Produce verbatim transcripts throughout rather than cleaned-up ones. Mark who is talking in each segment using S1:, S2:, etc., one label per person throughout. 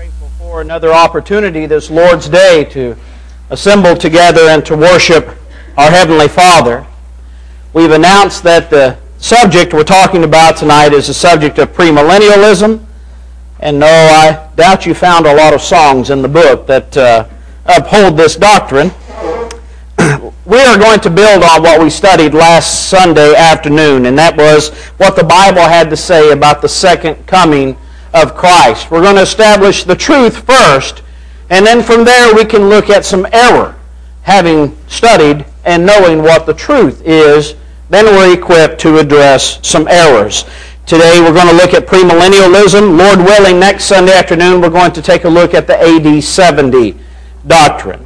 S1: Grateful for another opportunity this Lord's Day to assemble together and to worship our Heavenly Father. We've announced that the subject we're talking about tonight is the subject of premillennialism. And no, I doubt you found a lot of songs in the book that uh, uphold this doctrine. We are going to build on what we studied last Sunday afternoon, and that was what the Bible had to say about the second coming of Christ. We're going to establish the truth first, and then from there we can look at some error. Having studied and knowing what the truth is, then we're equipped to address some errors. Today we're going to look at premillennialism. Lord willing, next Sunday afternoon we're going to take a look at the A D seventy doctrine.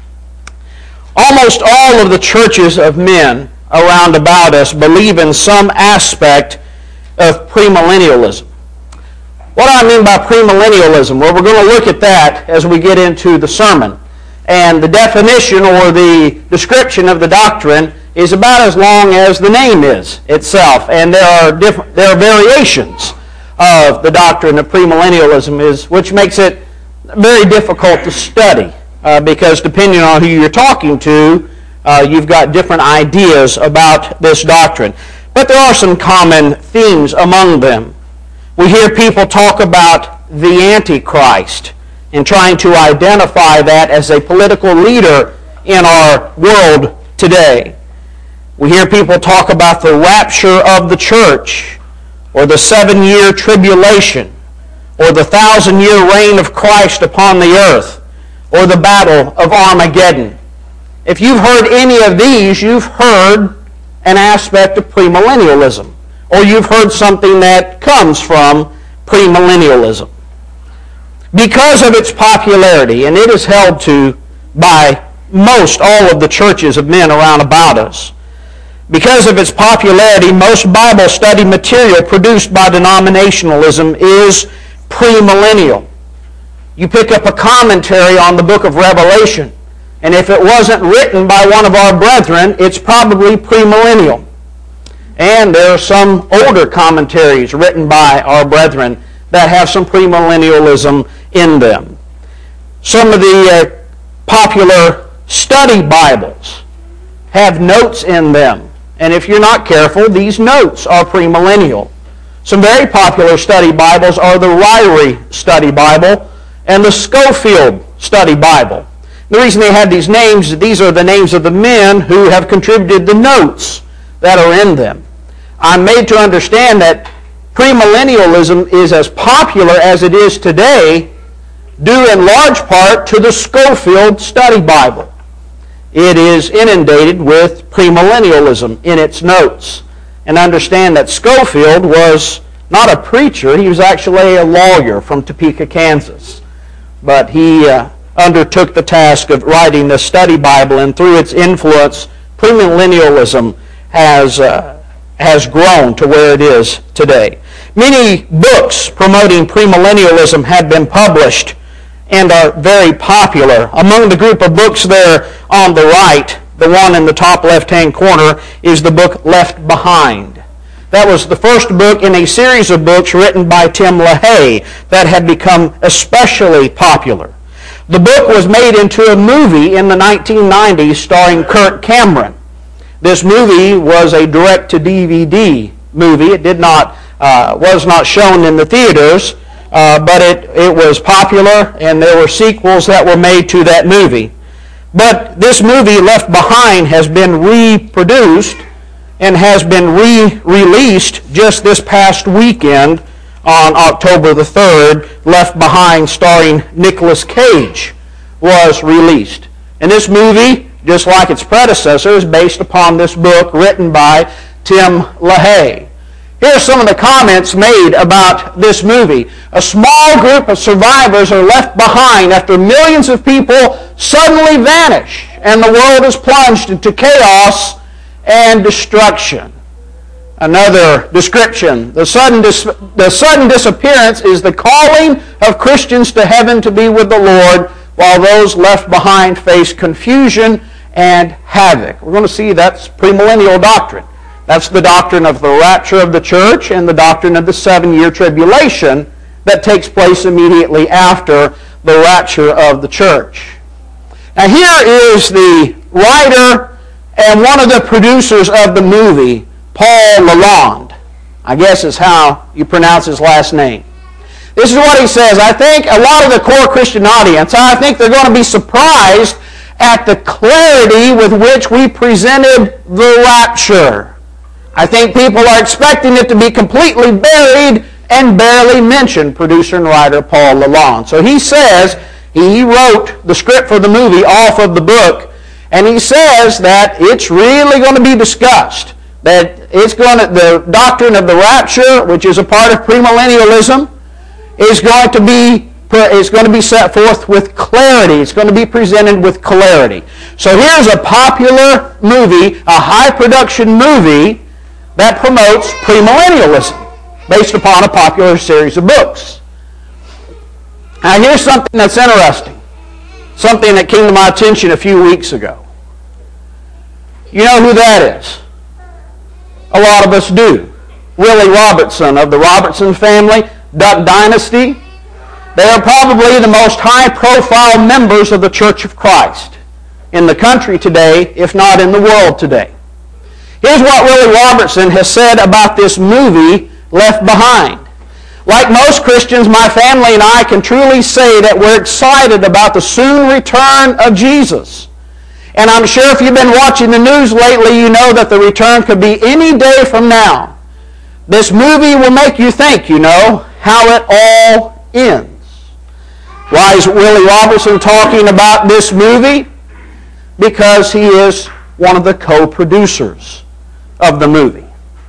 S1: Almost all of the churches of men around about us believe in some aspect of premillennialism. What do I mean by premillennialism? Well, we're going to look at that as we get into the sermon. And the definition or the description of the doctrine is about as long as the name is itself. And there are different, there are variations of the doctrine of premillennialism, is, which makes it very difficult to study. Uh, because depending on who you're talking to, uh, you've got different ideas about this doctrine. But there are some common themes among them. We hear people talk about the Antichrist and trying to identify that as a political leader in our world today. We hear people talk about the rapture of the church, or the seven-year tribulation, or the thousand-year reign of Christ upon the earth, or the battle of Armageddon. If you've heard any of these, you've heard an aspect of premillennialism, or you've heard something that comes from premillennialism. Because of its popularity, and it is held to by most all of the churches of men around about us, because of its popularity, most Bible study material produced by denominationalism is premillennial. You pick up a commentary on the book of Revelation, and if it wasn't written by one of our brethren, it's probably premillennial. And there are some older commentaries written by our brethren that have some premillennialism in them. Some of the uh, popular study Bibles have notes in them, and if you're not careful, these notes are premillennial. Some very popular study Bibles are the Ryrie Study Bible and the Scofield Study Bible. The reason they have these names, these are the names of the men who have contributed the notes that are in them. I'm made to understand that premillennialism is as popular as it is today due in large part to the Scofield Study Bible. It is inundated with premillennialism in its notes. And understand that Scofield was not a preacher, he was actually a lawyer from Topeka, Kansas. But he uh, undertook the task of writing the study Bible, and through its influence, premillennialism has, uh, has grown to where it is today. Many books promoting premillennialism have been published and are very popular. Among the group of books there on the right, the one in the top left-hand corner, is the book Left Behind. That was the first book in a series of books written by Tim LaHaye that had become especially popular. The book was made into a movie in the nineteen nineties starring Kirk Cameron. This movie was a direct-to-D V D movie. It did not, uh, was not shown in the theaters, uh, but it, it was popular, and there were sequels that were made to that movie. But this movie, Left Behind, has been reproduced and has been re-released just this past weekend on October the third. Left Behind, starring Nicolas Cage, was released. And this movie, just like its predecessor, is based upon this book written by Tim LaHaye. Here are some of the comments made about this movie. A small group of survivors are left behind after millions of people suddenly vanish and the world is plunged into chaos and destruction. Another description, the sudden, dis- the sudden disappearance is the calling of Christians to heaven to be with the Lord, while those left behind face confusion and havoc. We're going to see that's premillennial doctrine. That's the doctrine of the rapture of the church and the doctrine of the seven-year tribulation that takes place immediately after the rapture of the church. Now here is the writer and one of the producers of the movie, Paul Lalonde. I guess is how you pronounce his last name. This is what he says. I think a lot of the core Christian audience, I think they're going to be surprised at the clarity with which we presented the rapture. I think people are expecting it to be completely buried and barely mentioned, producer and writer Paul Lalonde. So he says, he wrote the script for the movie off of the book, and he says that it's really going to be discussed. That it's going to, the doctrine of the rapture, which is a part of premillennialism, is going to be is going to be set forth with clarity. It's going to be presented with clarity. So here's a popular movie, a high production movie that promotes premillennialism based upon a popular series of books. Now here's something that's interesting. Something that came to my attention a few weeks ago. You know who that is? A lot of us do. Willie Robertson of the Robertson family, Duck Dynasty. They are probably the most high-profile members of the Church of Christ in the country today, if not in the world today. Here's what Willie Robertson has said about this movie, Left Behind. Like most Christians, my family and I can truly say that we're excited about the soon return of Jesus. And I'm sure if you've been watching the news lately, you know that the return could be any day from now. This movie will make you think, you know, how it all ends. Why is Willie Robertson talking about this movie? Because he is one of the co-producers of the movie.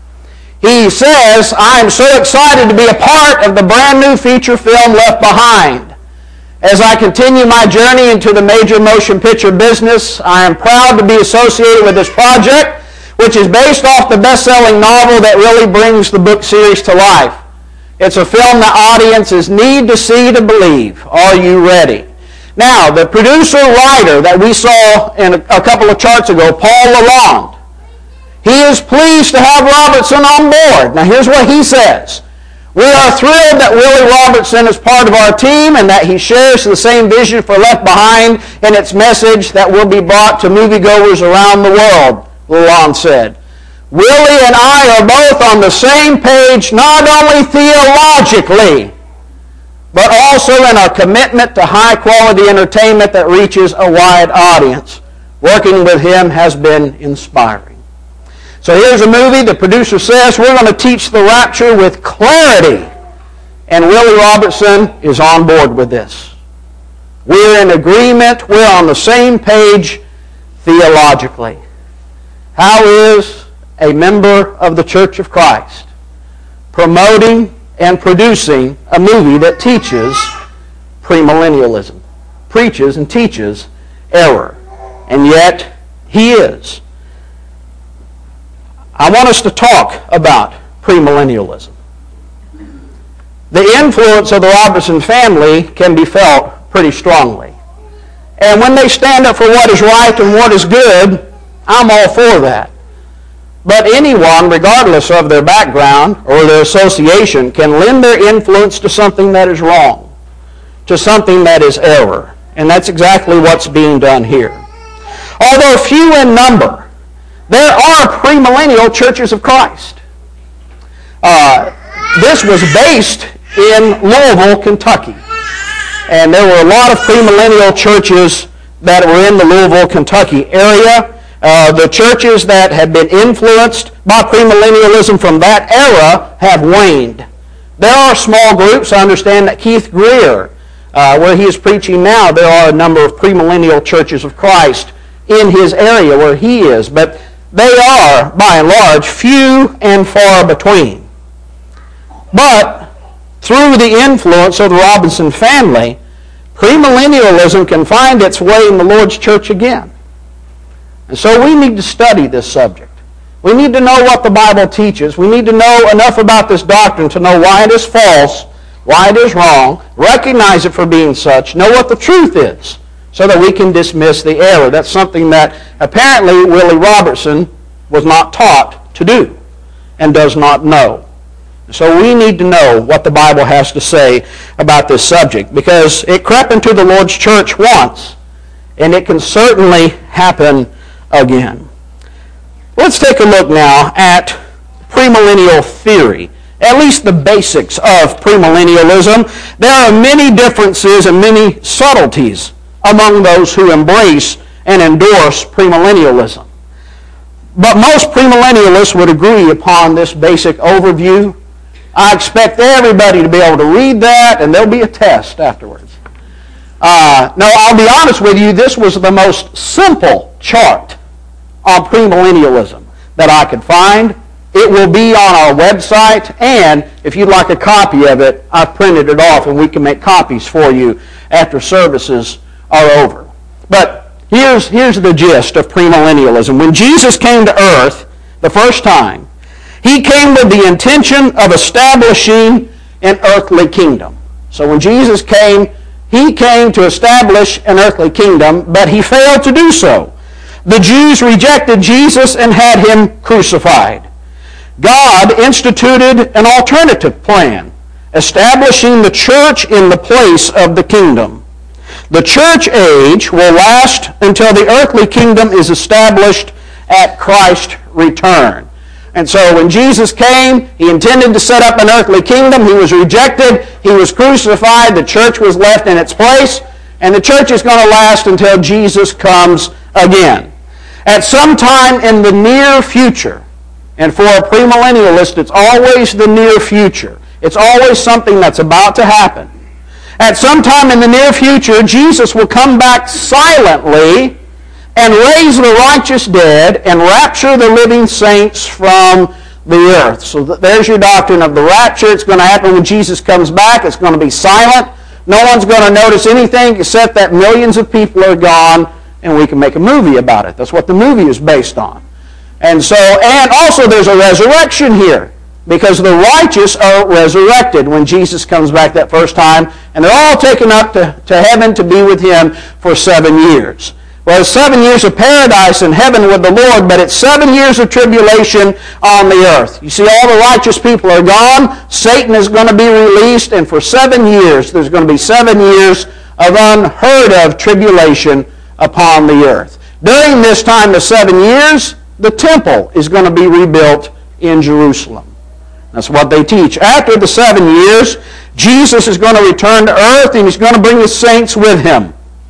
S1: He says, I am so excited to be a part of the brand new feature film Left Behind. As I continue my journey into the major motion picture business, I am proud to be associated with this project, which is based off the best-selling novel that really brings the book series to life. It's a film that audiences need to see to believe. Are you ready? Now, the producer-writer that we saw in a, a couple of charts ago, Paul Lalonde, he is pleased to have Robertson on board. Now, here's what he says. We are thrilled that Willie Robertson is part of our team and that he shares the same vision for Left Behind and its message that will be brought to moviegoers around the world, Lalonde said. Willie and I are both on the same page, not only theologically, but also in our commitment to high-quality entertainment that reaches a wide audience. Working with him has been inspiring. So here's a movie. The producer says we're going to teach the rapture with clarity. And Willie Robertson is on board with this. We're in agreement. We're on the same page theologically. How is a member of the Church of Christ promoting and producing a movie that teaches premillennialism, preaches and teaches error? And yet, he is. I want us to talk about premillennialism. The influence of the Robertson family can be felt pretty strongly. And when they stand up for what is right and what is good, I'm all for that. But anyone, regardless of their background or their association, can lend their influence to something that is wrong, to something that is error. And that's exactly what's being done here. Although few in number, there are premillennial churches of Christ. Uh, this was based in Louisville, Kentucky. And there were a lot of premillennial churches that were in the Louisville, Kentucky area. Uh, the churches that had been influenced by premillennialism from that era have waned. There are small groups. I understand that Keith Greer, uh, where he is preaching now, there are a number of premillennial churches of Christ in his area where he is. But they are, by and large, few and far between. But through the influence of the Robinson family, premillennialism can find its way in the Lord's church again. And so we need to study this subject. We need to know what the Bible teaches. We need to know enough about this doctrine to know why it is false, why it is wrong, recognize it for being such, know what the truth is, so that we can dismiss the error. That's something that apparently Willie Robertson was not taught to do and does not know. So we need to know what the Bible has to say about this subject, because it crept into the Lord's church once, and it can certainly happen again. Let's take a look now at premillennial theory, at least the basics of premillennialism. There are many differences and many subtleties among those who embrace and endorse premillennialism. But most premillennialists would agree upon this basic overview. I expect everybody to be able to read that, and there'll be a test afterwards. Uh, no, I'll be honest with you, this was the most simple chart on premillennialism that I could find. It will be on our website, and if you'd like a copy of it, I've printed it off, and we can make copies for you after services are over. But here's, here's the gist of premillennialism. When Jesus came to earth the first time, he came with the intention of establishing an earthly kingdom. So when Jesus came, he came to establish an earthly kingdom, but he failed to do so. The Jews rejected Jesus and had him crucified. God instituted an alternative plan, establishing the church in the place of the kingdom. The church age will last until the earthly kingdom is established at Christ's return. And so when Jesus came, he intended to set up an earthly kingdom. He was rejected. He was crucified. The church was left in its place. And the church is going to last until Jesus comes again. At some time in the near future, and for a premillennialist, it's always the near future. It's always something that's about to happen. At some time in the near future, Jesus will come back silently and raise the righteous dead and rapture the living saints from the earth. So there's your doctrine of the rapture. It's going to happen when Jesus comes back. It's going to be silent. No one's going to notice anything except that millions of people are gone, and we can make a movie about it. That's what the movie is based on. And so, and also there's a resurrection here, because the righteous are resurrected when Jesus comes back that first time, and they're all taken up to, to heaven to be with him for seven years. Well, it's seven years of paradise in heaven with the Lord, but it's seven years of tribulation on the earth. You see, all the righteous people are gone. Satan is going to be released, and for seven years, there's going to be seven years of unheard of tribulation upon the earth. During this time of seven years, the temple is going to be rebuilt in Jerusalem. That's what they teach. After the seven years, Jesus is going to return to earth, and he's going to bring his saints with him.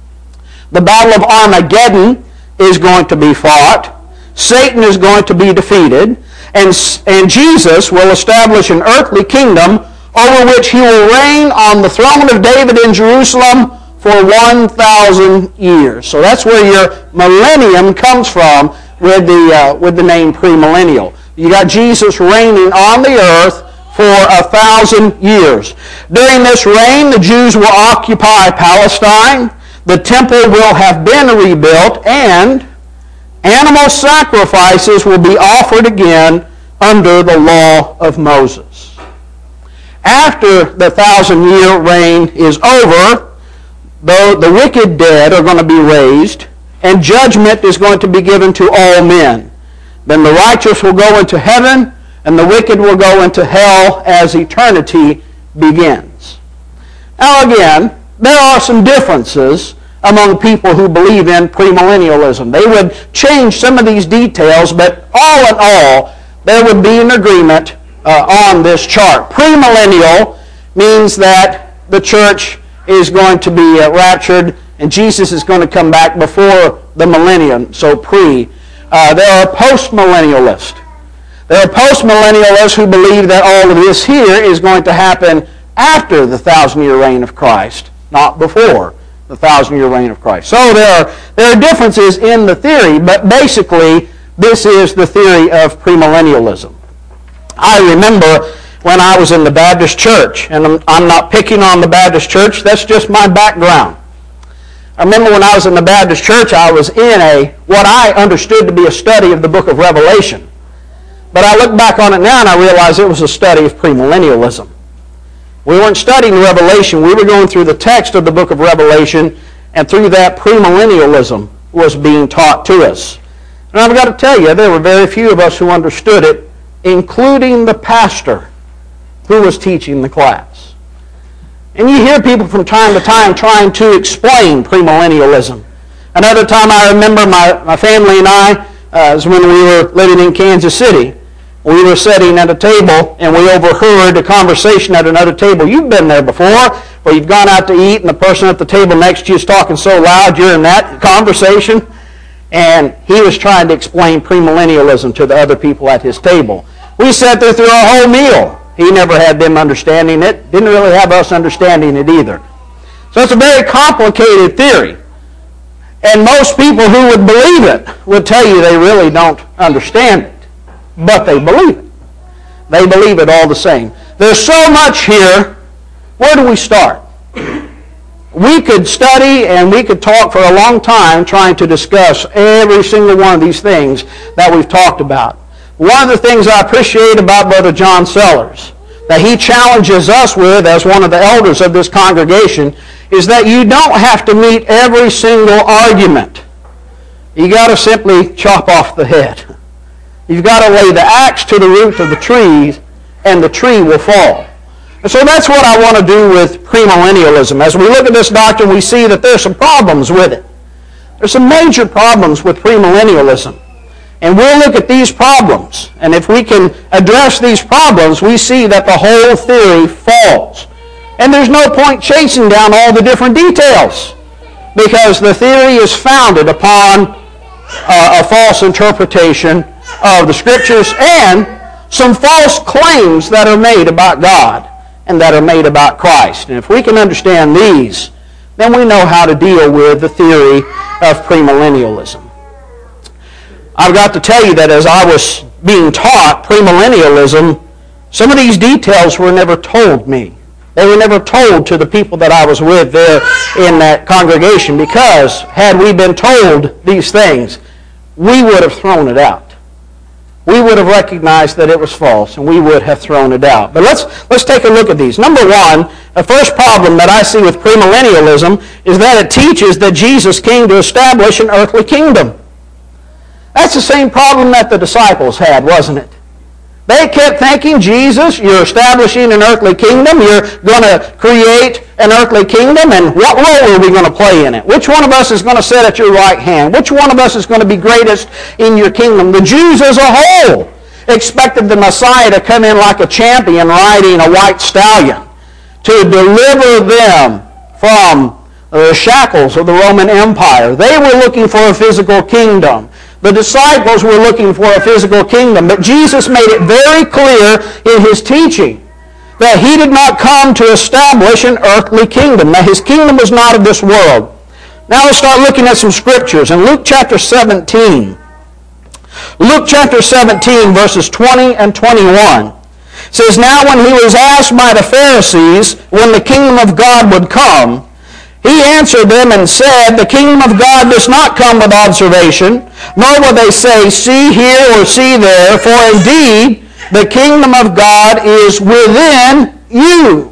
S1: The Battle of Armageddon is going to be fought. Satan is going to be defeated. And, and Jesus will establish an earthly kingdom over which he will reign on the throne of David in Jerusalem for one thousand years. So that's where your millennium comes from with the, uh, with the name premillennial. You got Jesus reigning on the earth for a thousand years. During this reign, the Jews will occupy Palestine. The temple will have been rebuilt, and animal sacrifices will be offered again under the law of Moses. After the thousand-year reign is over, the, the wicked dead are going to be raised, and judgment is going to be given to all men. Then the righteous will go into heaven, and the wicked will go into hell as eternity begins. Now again, there are some differences among people who believe in premillennialism. They would change some of these details, but all in all, there would be an agreement uh, on this chart. Premillennial means that the church is going to be uh, raptured, and Jesus is going to come back before the millennium, so pre. Uh, there are postmillennialists. There are postmillennialists who believe that all of this here is going to happen after the thousand-year reign of Christ, not before the thousand-year reign of Christ. So there are, there are differences in the theory, but basically this is the theory of premillennialism. I remember when I was in the Baptist church, and I'm, I'm not picking on the Baptist church, that's just my background. I remember when I was in the Baptist church, I was in a, what I understood to be a study of the book of Revelation. But I look back on it now and I realize it was a study of premillennialism. We weren't studying Revelation. We were going through the text of the book of Revelation, and through that premillennialism was being taught to us. And I've got to tell you, there were very few of us who understood it, including the pastor who was teaching the class. And you hear people from time to time trying to explain premillennialism. Another time I remember my, my family and I, uh, was when we were living in Kansas City. We were sitting at a table and we overheard a conversation at another table. You've been there before, where you've gone out to eat and the person at the table next to you is talking so loud you're in that conversation. And he was trying to explain premillennialism to the other people at his table. We sat there through our whole meal. He never had them understanding it. Didn't really have us understanding it either. So it's a very complicated theory. And most people who would believe it would tell you they really don't understand it. But they believe it. They believe it all the same. There's so much here. Where do we start? We could study and we could talk for a long time trying to discuss every single one of these things that we've talked about. One of the things I appreciate about Brother John Sellers, that he challenges us with as one of the elders of this congregation, is that you don't have to meet every single argument. You got to simply chop off the head. You've got to lay the axe to the root of the trees, and the tree will fall. And so that's what I want to do with premillennialism. As we look at this doctrine, we see that there's some problems with it. There's some major problems with premillennialism. And we'll look at these problems. And if we can address these problems, we see that the whole theory falls. And there's no point chasing down all the different details, because the theory is founded upon uh, a false interpretation of the Scriptures and some false claims that are made about God and that are made about Christ. And if we can understand these, then we know how to deal with the theory of premillennialism. I've got to tell you that as I was being taught premillennialism, some of these details were never told me. They were never told to the people that I was with there in that congregation, because had we been told these things, we would have thrown it out. We would have recognized that it was false, and we would have thrown it out. But let's let's take a look at these. Number one, the first problem that I see with premillennialism is that it teaches that Jesus came to establish an earthly kingdom. That's the same problem that the disciples had, wasn't it? They kept thinking, Jesus, you're establishing an earthly kingdom. You're going to create an earthly kingdom. And what role are we going to play in it? Which one of us is going to sit at your right hand? Which one of us is going to be greatest in your kingdom? The Jews as a whole expected the Messiah to come in like a champion riding a white stallion to deliver them from the shackles of the Roman Empire. They were looking for a physical kingdom. The disciples were looking for a physical kingdom, but Jesus made it very clear in his teaching that he did not come to establish an earthly kingdom, that his kingdom was not of this world. Now let's start looking at some scriptures. In Luke chapter seventeen, Luke chapter seventeen, verses twenty and twenty-one, says, Now when he was asked by the Pharisees when the kingdom of God would come, he answered them and said, The kingdom of God does not come with observation, nor will they say, See here or see there, for indeed the kingdom of God is within you.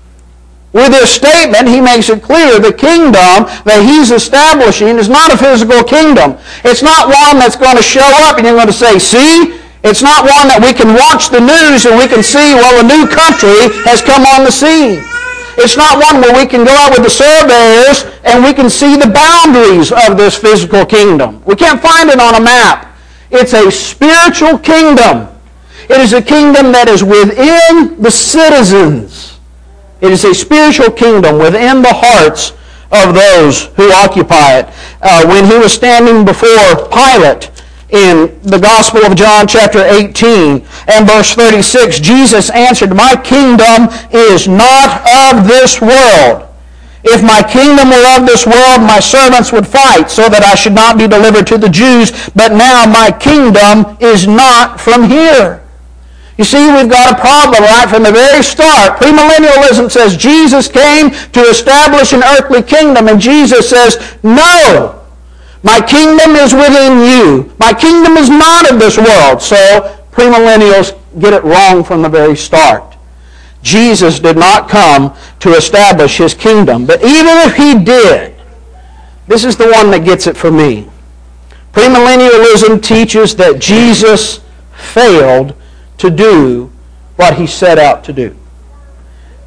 S1: With this statement, he makes it clear the kingdom that he's establishing is not a physical kingdom. It's not one that's going to show up and you're going to say, See? It's not one that we can watch the news and we can see, well, a new country has come on the scene. It's not one where we can go out with the surveyors and we can see the boundaries of this physical kingdom. We can't find it on a map. It's a spiritual kingdom. It is a kingdom that is within the citizens. It is a spiritual kingdom within the hearts of those who occupy it. Uh, when he was standing before Pilate, in the Gospel of John chapter eighteen and verse thirty-six, Jesus answered, My kingdom is not of this world. If my kingdom were of this world, my servants would fight so that I should not be delivered to the Jews. But now my kingdom is not from here. You see, we've got a problem right from the very start. Premillennialism says Jesus came to establish an earthly kingdom, and Jesus says, No. My kingdom is within you. My kingdom is not of this world. So premillennials get it wrong from the very start. Jesus did not come to establish his kingdom. But even if he did, this is the one that gets it for me. Premillennialism teaches that Jesus failed to do what he set out to do.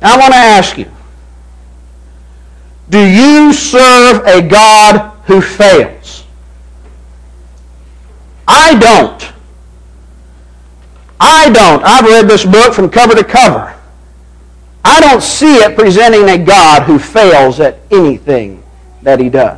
S1: I want to ask you, do you serve a God who fails? I don't. I don't. I've read this book from cover to cover. I don't see it presenting a God who fails at anything that He does.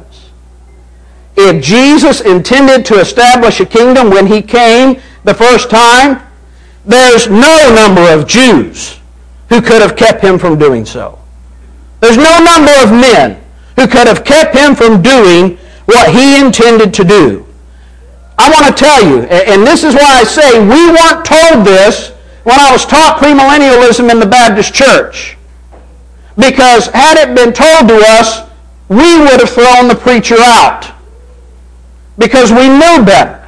S1: If Jesus intended to establish a kingdom when He came the first time, there's no number of Jews who could have kept Him from doing so. There's no number of men who could have kept Him from doing what He intended to do. I want to tell you, and this is why I say we weren't told this when I was taught premillennialism in the Baptist church. Because had it been told to us, we would have thrown the preacher out. Because we knew better.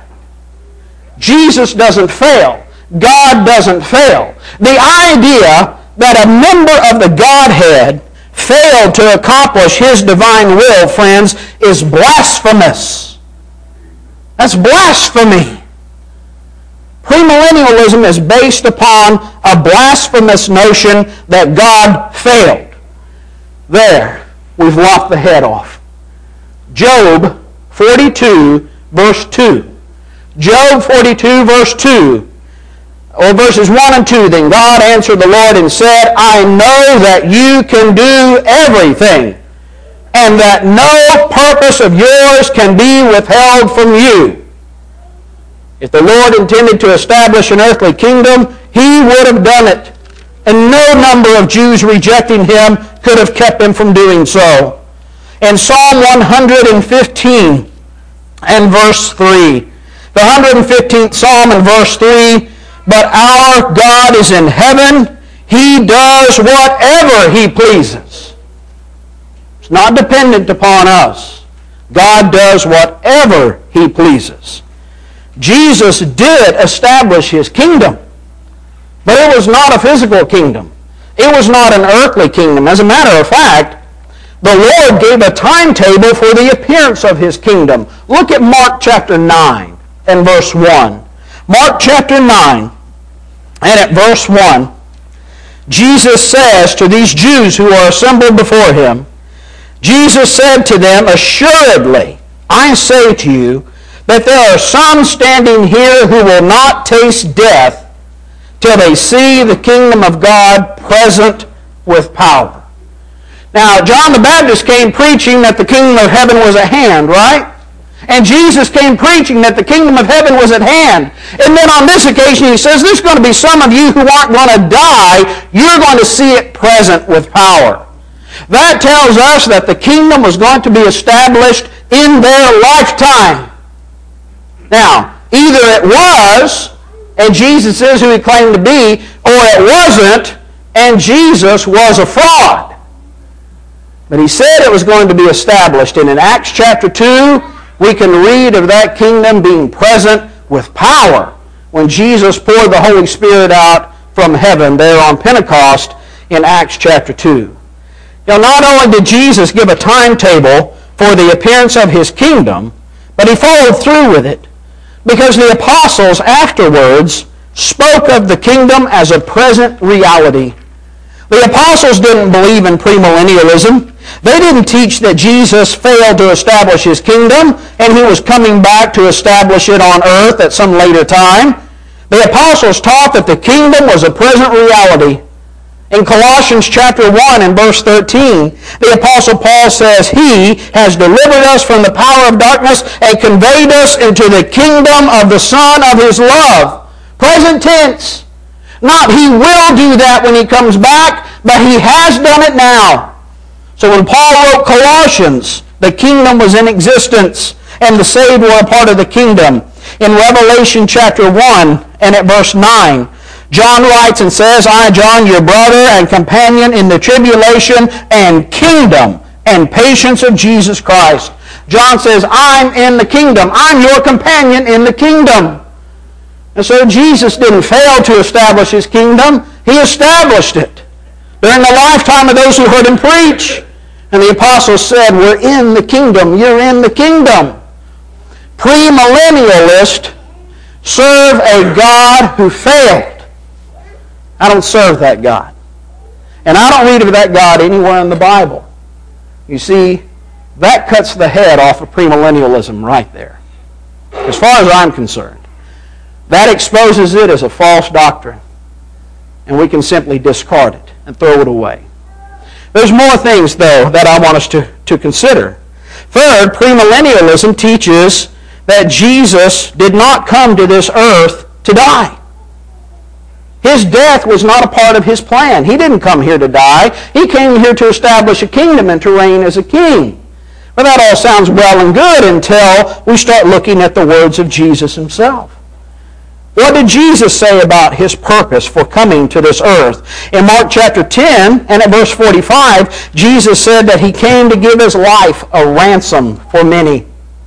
S1: Jesus doesn't fail. God doesn't fail. The idea that a member of the Godhead failed to accomplish His divine will, friends, is blasphemous. That's blasphemy. Premillennialism is based upon a blasphemous notion that God failed. There, we've lopped the head off. Job forty-two, verse two. Job forty-two, verse two. Or verses one and two. Then God answered the Lord and said, I know that you can do everything, and that no purpose of yours can be withheld from you. If the Lord intended to establish an earthly kingdom, He would have done it. And no number of Jews rejecting Him could have kept Him from doing so. In Psalm one hundred fifteen and verse three, the one hundred fifteenth Psalm and verse three, but our God is in heaven. He does whatever He pleases. It's not dependent upon us. God does whatever He pleases. Jesus did establish His kingdom, but it was not a physical kingdom. It was not an earthly kingdom. As a matter of fact, the Lord gave a timetable for the appearance of His kingdom. Look at Mark chapter nine and verse one. Mark chapter nine and at verse one, Jesus says to these Jews who are assembled before Him, Jesus said to them, assuredly, I say to you, that there are some standing here who will not taste death till they see the kingdom of God present with power. Now, John the Baptist came preaching that the kingdom of heaven was at hand, right? And Jesus came preaching that the kingdom of heaven was at hand. And then on this occasion He says, there's going to be some of you who aren't going to die. You're going to see it present with power. That tells us that the kingdom was going to be established in their lifetime. Now, either it was, and Jesus is who He claimed to be, or it wasn't, and Jesus was a fraud. But He said it was going to be established. And in Acts chapter two, we can read of that kingdom being present with power when Jesus poured the Holy Spirit out from heaven there on Pentecost in Acts chapter two. Now, not only did Jesus give a timetable for the appearance of His kingdom, but He followed through with it, because the apostles afterwards spoke of the kingdom as a present reality. The apostles didn't believe in premillennialism. They didn't teach that Jesus failed to establish His kingdom and He was coming back to establish it on earth at some later time. The apostles taught that the kingdom was a present reality. In Colossians chapter one and verse thirteen, the Apostle Paul says, He has delivered us from the power of darkness and conveyed us into the kingdom of the Son of His love. Present tense. Not He will do that when He comes back, but He has done it now. So when Paul wrote Colossians, the kingdom was in existence and the saved were a part of the kingdom. In Revelation chapter one and at verse nine, John writes and says, I, John, your brother and companion in the tribulation and kingdom and patience of Jesus Christ. John says, I'm in the kingdom. I'm your companion in the kingdom. And so Jesus didn't fail to establish His kingdom. He established it during the lifetime of those who heard Him preach. And the apostles said, we're in the kingdom. You're in the kingdom. Premillennialists serve a God who failed. I don't serve that God. And I don't read of that God anywhere in the Bible. You see, that cuts the head off of premillennialism right there. As far as I'm concerned. That exposes it as a false doctrine. And we can simply discard it and throw it away. There's more things, though, that I want us to, to consider. Third, premillennialism teaches that Jesus did not come to this earth to die. His death was not a part of His plan. He didn't come here to die. He came here to establish a kingdom and to reign as a king. But that all sounds well and good until we start looking at the words of Jesus Himself. What did Jesus say about His purpose for coming to this earth? In Mark chapter ten and at verse forty-five, Jesus said that He came to give His life a ransom for many.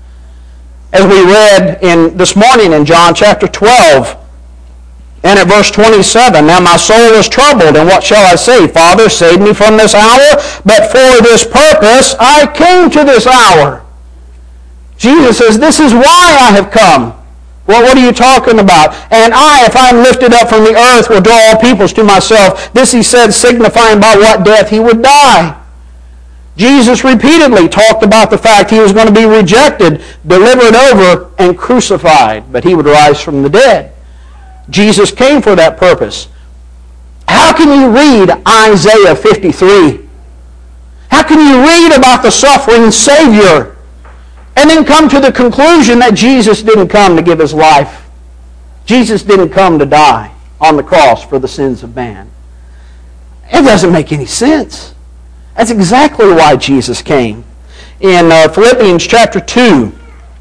S1: As we read in this morning in John chapter twelve and at verse twenty-seven, now my soul is troubled, and what shall I say? Father, save me from this hour, but for this purpose I came to this hour. Jesus says, this is why I have come. Well, what are you talking about? And I, if I am lifted up from the earth, will draw all peoples to myself. This He said, signifying by what death He would die. Jesus repeatedly talked about the fact He was going to be rejected, delivered over, and crucified, but He would rise from the dead. Jesus came for that purpose. How can you read Isaiah fifty-three? How can you read about the suffering Savior and then come to the conclusion that Jesus didn't come to give His life? Jesus didn't come to die on the cross for the sins of man. It doesn't make any sense. That's exactly why Jesus came. In uh, Philippians chapter two,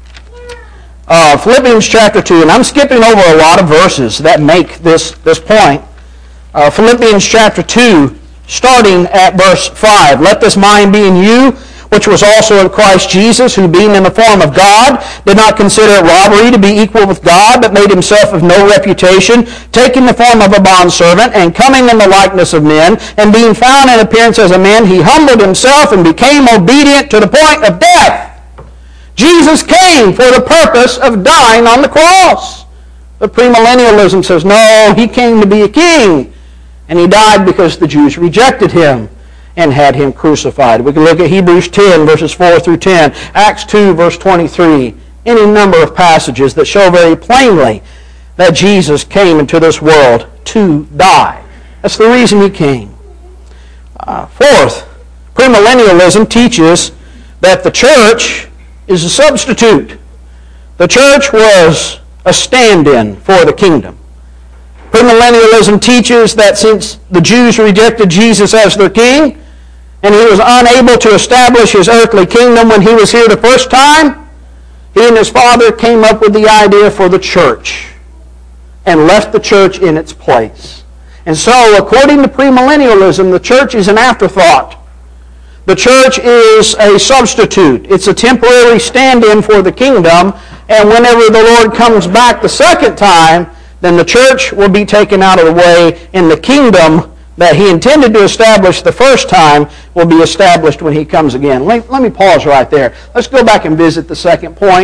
S1: uh, Philippians chapter two, and I'm skipping over a lot of verses that make this, this point. Uh, Philippians chapter two, starting at verse five. Let this mind be in you, which was also in Christ Jesus, who being in the form of God, did not consider it robbery to be equal with God, but made Himself of no reputation, taking the form of a bondservant, and coming in the likeness of men, and being found in appearance as a man, He humbled Himself and became obedient to the point of death. Jesus came for the purpose of dying on the cross. But premillennialism says, no, He came to be a king, and He died because the Jews rejected Him and had Him crucified. We can look at Hebrews ten, verses four through ten, Acts two, verse twenty-three, any number of passages that show very plainly that Jesus came into this world to die. That's the reason He came. Uh, fourth, premillennialism teaches that the church is a substitute. The church was a stand-in for the kingdom. Premillennialism teaches that since the Jews rejected Jesus as their king, and He was unable to establish His earthly kingdom when He was here the first time, He and His Father came up with the idea for the church and left the church in its place. And so, according to premillennialism, the church is an afterthought. The church is a substitute. It's a temporary stand-in for the kingdom, and whenever the Lord comes back the second time, then the church will be taken out of the way, and the kingdom that He intended to establish the first time will be established when He comes again. Let, let me pause right there. Let's go back and visit the second point.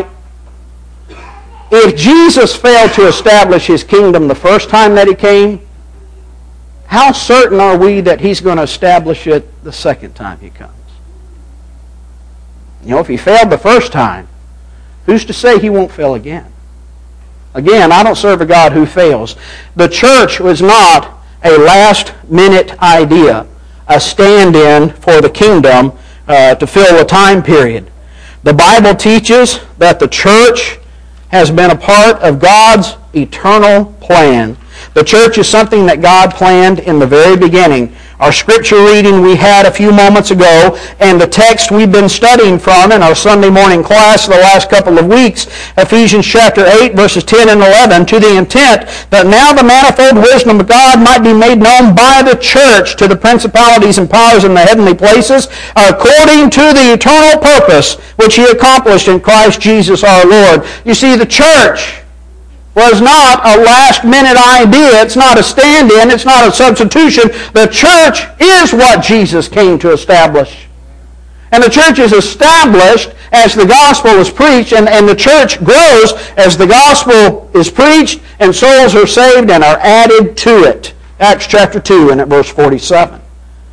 S1: If Jesus failed to establish His kingdom the first time that He came, how certain are we that He's going to establish it the second time He comes? You know, if He failed the first time, who's to say He won't fail again? Again, I don't serve a God who fails. The church was not a last-minute idea, a stand-in for the kingdom uh, to fill a time period. The Bible teaches that the church has been a part of God's eternal plan. The church is something that God planned in the very beginning. Our scripture reading we had a few moments ago, and the text we've been studying from in our Sunday morning class the last couple of weeks, Ephesians chapter eight, verses ten and eleven, to the intent that now the manifold wisdom of God might be made known by the church to the principalities and powers in the heavenly places, according to the eternal purpose which He accomplished in Christ Jesus our Lord. You see, the church was not a last-minute idea. It's not a stand-in. It's not a substitution. The church is what Jesus came to establish. And the church is established as the gospel is preached, and, and the church grows as the gospel is preached, and souls are saved and are added to it. Acts chapter two and at verse forty-seven.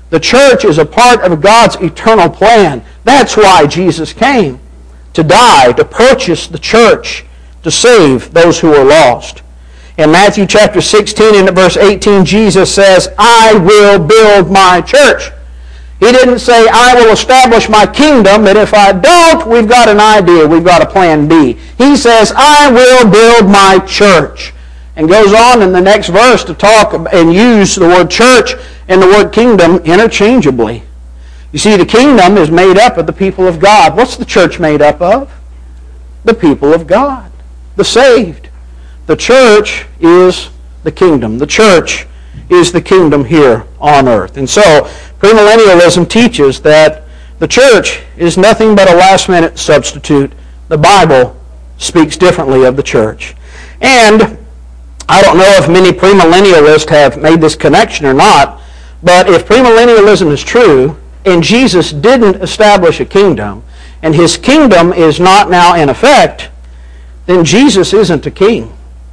S1: The church is a part of God's eternal plan. That's why Jesus came, to die, to purchase the church, to save those who are lost. In Matthew chapter sixteen and at verse eighteen, Jesus says, I will build my church. He didn't say, I will establish my kingdom, but if I don't, we've got an idea, we've got a plan B. He says, I will build my church. And goes on in the next verse to talk and use the word church and the word kingdom interchangeably. You see, the kingdom is made up of the people of God. What's the church made up of? The people of God, the saved. The church is the kingdom. The church is the kingdom here on earth. And so, premillennialism teaches that the church is nothing but a last-minute substitute. The Bible speaks differently of the church. And I don't know if many premillennialists have made this connection or not, but if premillennialism is true, and Jesus didn't establish a kingdom, and his kingdom is not now in effect, then Jesus isn't a king.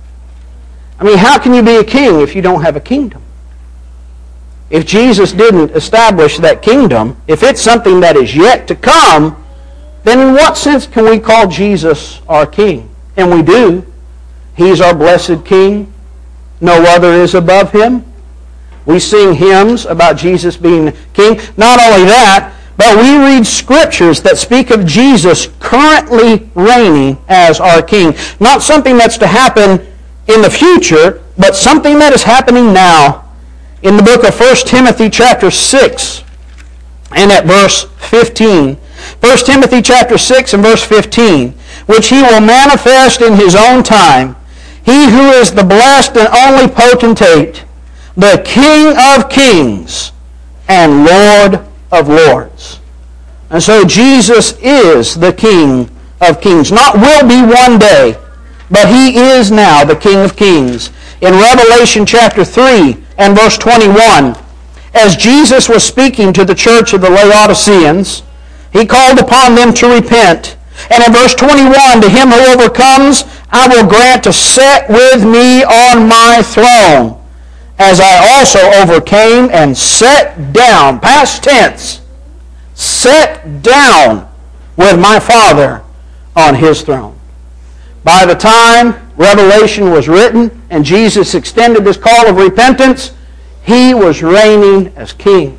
S1: I mean, how can you be a king if you don't have a kingdom? If Jesus didn't establish that kingdom, if it's something that is yet to come, then in what sense can we call Jesus our king? And we do. He's our blessed king. No other is above him. We sing hymns about Jesus being king. Not only that, but we read scriptures that speak of Jesus currently reigning as our king. Not something that's to happen in the future, but something that is happening now. In the book of First Timothy chapter six and at verse fifteen. First Timothy chapter six and verse fifteen. Which he will manifest in his own time. He who is the blessed and only potentate, the King of kings and Lord of lords. And so Jesus is the King of kings. Not will be one day, but he is now the King of kings. In Revelation chapter three and verse twenty-one, as Jesus was speaking to the church of the Laodiceans, he called upon them to repent. And in verse twenty-one, to him who overcomes, I will grant to sit with me on my throne, as I also overcame and sat down, past tense, sat down with my Father on his throne. By the time Revelation was written and Jesus extended this call of repentance, he was reigning as king.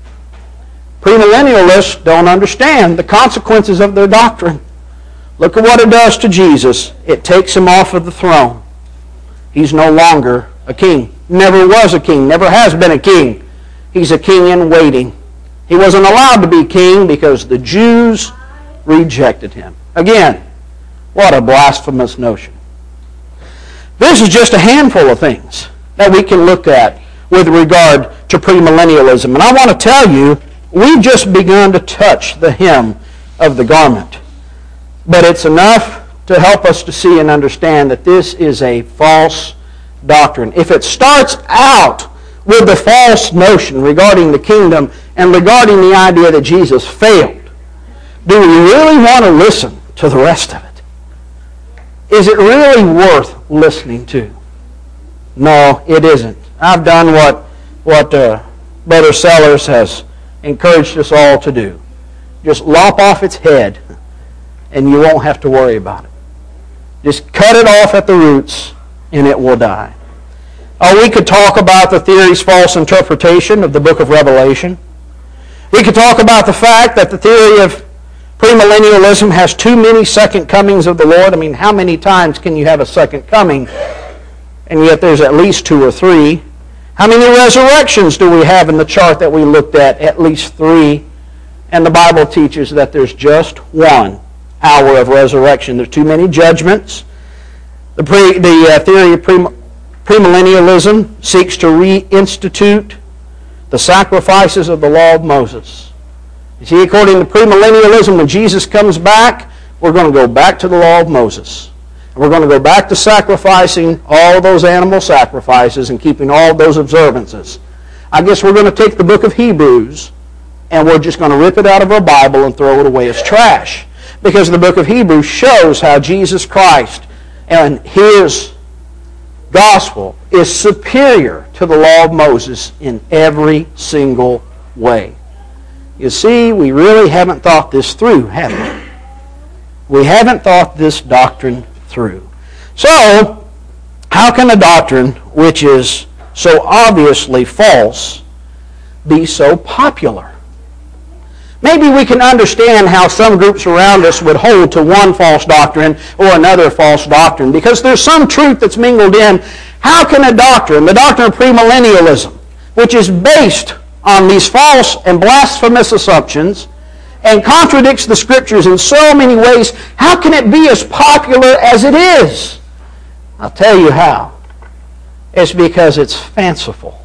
S1: Premillennialists don't understand the consequences of their doctrine. Look at what it does to Jesus. It takes him off of the throne. He's no longer a king. Never was a king. Never has been a king. He's a king in waiting. He wasn't allowed to be king because the Jews rejected him. Again, what a blasphemous notion. This is just a handful of things that we can look at with regard to premillennialism. And I want to tell you, we've just begun to touch the hem of the garment. But it's enough to help us to see and understand that this is a false doctrine. If it starts out with the false notion regarding the kingdom and regarding the idea that Jesus failed, do we really want to listen to the rest of it? Is it really worth listening to? No, it isn't. I've done what, what uh, Brother Sellers has encouraged us all to do. Just lop off its head, and you won't have to worry about it. Just cut it off at the roots, and it will die. Or we could talk about the theory's false interpretation of the book of Revelation. We could talk about the fact that the theory of premillennialism has too many second comings of the Lord. I mean, how many times can you have a second coming? And yet there's at least two or three. How many resurrections do we have in the chart that we looked at? At least three. And the Bible teaches that there's just one hour of resurrection. There's too many judgments. The, pre, the uh, theory of pre, premillennialism seeks to reinstitute the sacrifices of the law of Moses. You see, according to premillennialism, when Jesus comes back, we're going to go back to the law of Moses. And we're going to go back to sacrificing all those animal sacrifices and keeping all those observances. I guess we're going to take the book of Hebrews and we're just going to rip it out of our Bible and throw it away as trash. Because the book of Hebrews shows how Jesus Christ and his gospel is superior to the law of Moses in every single way. You see, we really haven't thought this through, have we? We haven't thought this doctrine through. So, how can a doctrine which is so obviously false be so popular? Maybe we can understand how some groups around us would hold to one false doctrine or another false doctrine, because there's some truth that's mingled in. How can a doctrine, the doctrine of premillennialism, which is based on these false and blasphemous assumptions and contradicts the Scriptures in so many ways, how can it be as popular as it is? I'll tell you how. It's because it's fanciful.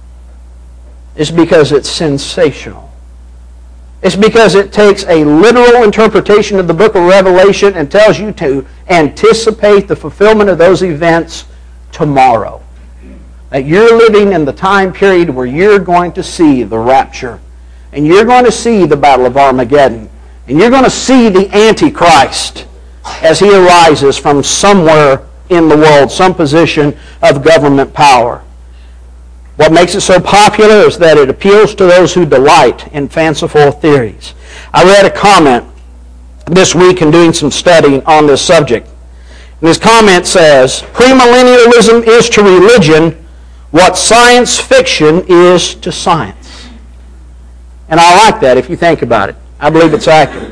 S1: It's because it's sensational. It's because it takes a literal interpretation of the book of Revelation and tells you to anticipate the fulfillment of those events tomorrow. That you're living in the time period where you're going to see the rapture. And you're going to see the Battle of Armageddon. And you're going to see the Antichrist as he arises from somewhere in the world, some position of government power. What makes it so popular is that it appeals to those who delight in fanciful theories. I read a comment this week in doing some studying on this subject. And this comment says, "Premillennialism is to religion what science fiction is to science." And I like that if you think about it. I believe it's accurate.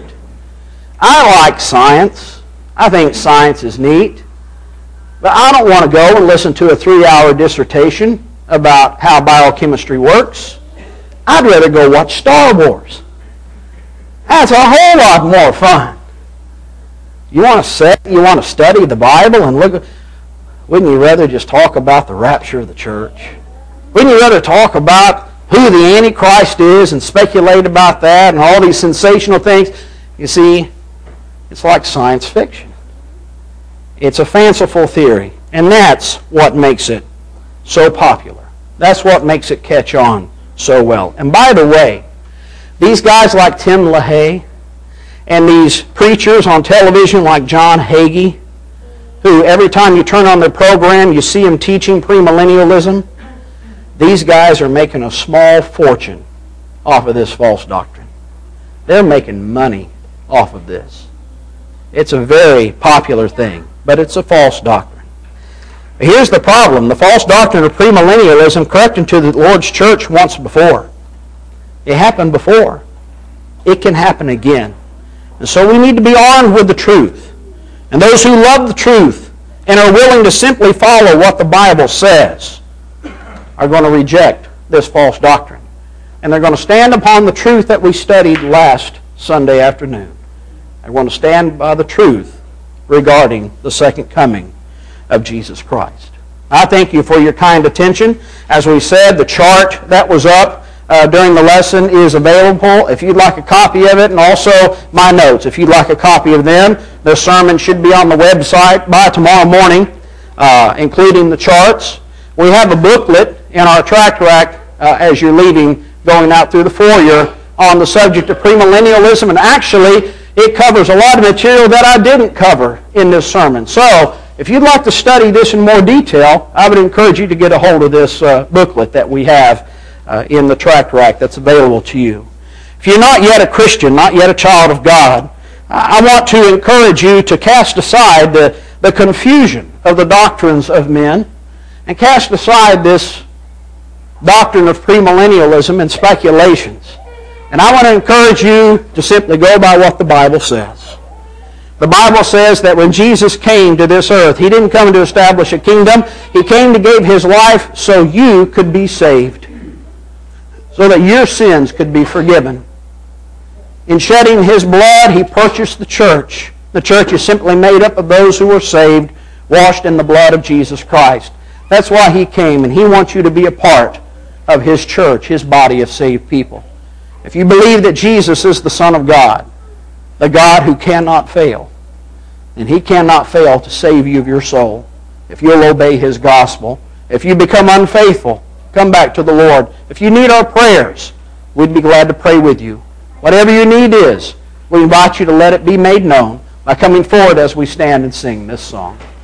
S1: I like science. I think science is neat. But I don't want to go and listen to a three-hour dissertation about how biochemistry works. I'd rather go watch Star Wars. That's a whole lot more fun. You want to set, you want to study the Bible and look. Wouldn't you rather just talk about the rapture of the church? Wouldn't you rather talk about who the Antichrist is and speculate about that and all these sensational things? You see, it's like science fiction. It's a fanciful theory, and that's what makes it so popular. That's what makes it catch on so well. And by the way, these guys like Tim LaHaye and these preachers on television like John Hagee, who every time you turn on their program you see them teaching premillennialism, these guys are making a small fortune off of this false doctrine. They're making money off of this. It's a very popular thing, but it's a false doctrine. Here's the problem. The false doctrine of premillennialism crept into the Lord's church once before. It happened before. It can happen again. And so we need to be armed with the truth. And those who love the truth and are willing to simply follow what the Bible says are going to reject this false doctrine. And they're going to stand upon the truth that we studied last Sunday afternoon. They're going to stand by the truth regarding the second coming of Jesus Christ. I thank you for your kind attention. As we said, the chart that was up uh, during the lesson is available. If you'd like a copy of it, and also my notes, if you'd like a copy of them, the sermon should be on the website by tomorrow morning, uh, including the charts. We have a booklet in our tract rack uh, as you're leaving, going out through the foyer, on the subject of premillennialism, and actually it covers a lot of material that I didn't cover in this sermon. So, if you'd like to study this in more detail, I would encourage you to get a hold of this uh, booklet that we have uh, in the tract rack that's available to you. If you're not yet a Christian, not yet a child of God, I want to encourage you to cast aside the, the confusion of the doctrines of men and cast aside this doctrine of premillennialism and speculations. And I want to encourage you to simply go by what the Bible says. The Bible says that when Jesus came to this earth, He didn't come to establish a kingdom. He came to give His life so you could be saved, so that your sins could be forgiven. In shedding His blood, He purchased the church. The church is simply made up of those who are saved, washed in the blood of Jesus Christ. That's why He came, and He wants you to be a part of His church, His body of saved people. If you believe that Jesus is the Son of God, the God who cannot fail, and He cannot fail to save you of your soul if you'll obey His gospel. If you become unfaithful, come back to the Lord. If you need our prayers, we'd be glad to pray with you. Whatever your need is, we invite you to let it be made known by coming forward as we stand and sing this song.